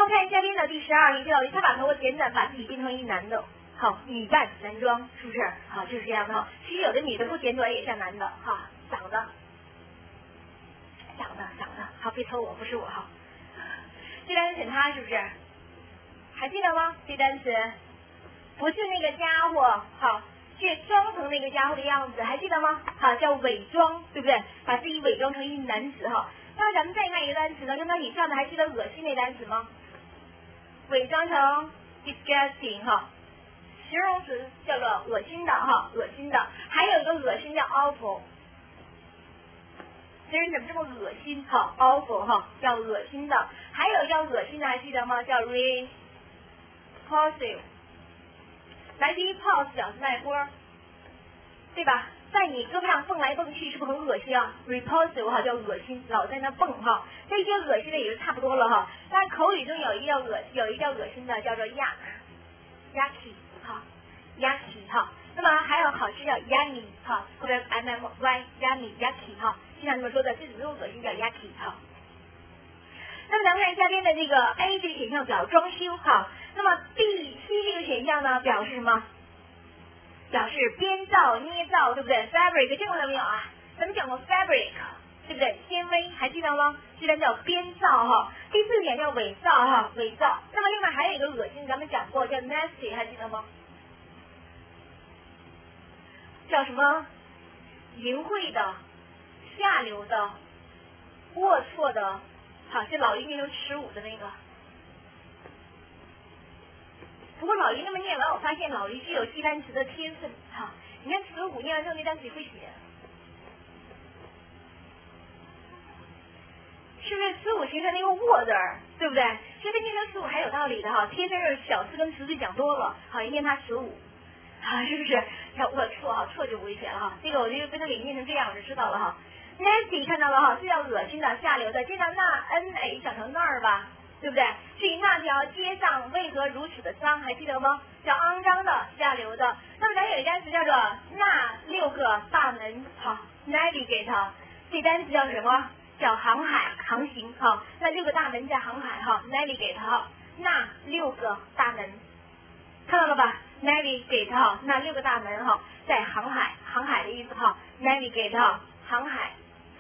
们看下边的第12题，他把头发剪短，把自己变成一男的，好，女扮男装，是不是？好，就是这样的哈。其实有的女的不剪短也像男的，哈，长得，好，别抽我，不是我哈。这单词选他是不是？还记得吗？这单词不是那个家伙，好，去装成那个家伙的样子，还记得吗？好，叫伪装，对不对？把自己伪装成一男子哈。那么咱们再看一个单词呢，跟它以上的还记得恶心那单词吗？伪装成 disgusting 哈，形容词叫做恶心的哈，恶心的。还有一个恶心叫 awful， 这人怎么这么恶心？哈 ，awful 哈，叫恶心的。还有叫恶心的，还记得吗？叫 repulsive。来自于 pulse 表示脉搏，对吧？在你胳膊上蹦来蹦去，是不是很恶心啊 ？repulsive 哈叫恶心，老在那蹦哈。这些恶心的也就差不多了哈。但口语中有一个叫恶心的，叫做 yucky 哈 yucky 哈。那么还有好吃叫 yummy 哈，或者 yummy yucky 哈，经常这么说的，这种恶心叫 yucky 哈。那么咱们看下边的这个 A 这个选项表装修哈。那么 B、C 这个选项呢，表示什么？表示编造、捏造，对不对 ？fabric 见过了没有啊？咱们讲过 fabric， 对不对？纤维还记得吗？这边叫编造哈。第4点叫伪造哈，伪造。那么另外还有一个恶心，咱们讲过叫 nasty， 还记得吗？叫什么？淫秽的、下流的、龌龊的，好，是老鹰念成耻辱的那个。不过老于那么念完，我发现老于具有记单词的天分哈。你看词虎念完之后，那单词会写，是不是？词虎形成那个沃字儿，对不对？其实念成词虎还有道理的哈。天生是小词跟词句讲多了，好，一念它词虎，啊，是不是？叫龌龊哈，龊就不危险了哈。这个我就跟他给念成这样，我就知道了哈。nasty 看到了哈，是叫恶心的、下流的，见到那 na 想成那儿吧。对不对？至于那条街上为何如此的脏，还记得吗？叫肮脏的、下流的。那么咱有一单词叫做那6个大门，好 ，navigate， 这单词叫什么？叫航海、航行，哈。那6个大门叫航海，哈 ，navigate， 哈。那6个大门，看到了吧 ？navigate， 哈，那6个大门，哈，在航海，航海的意思，哈 ，navigate， 哈，航海。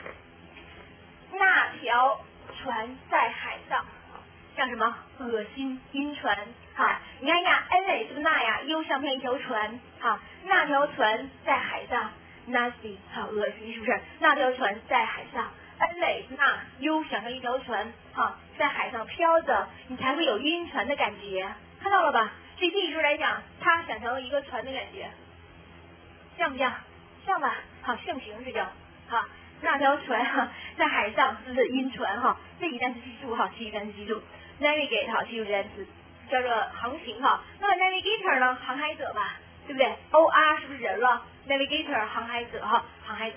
那条船在海上。叫什么？恶心，晕船，哈！你看呀 ，n 是不是那呀 ？u 上面一条船，哈，那条船在海上 ，nasty， 好恶心，是不是？那条船在海上 ，n 是那 ，u 想成一条船，哈，在海上飘着，你才会有晕船的感觉，看到了吧？所以这一说来讲，它想成一个船的感觉，像不像？像吧？好，象形这叫，哈。那条船哈在海上，是不是晕船哈？这一单词记住哈，这一单词记住。navigate 哈，记住这单词叫做航行哈。那么 navigator 呢，航海者吧，对不对 ？OR 是不是人了 ？navigator 航海者哈，航海者。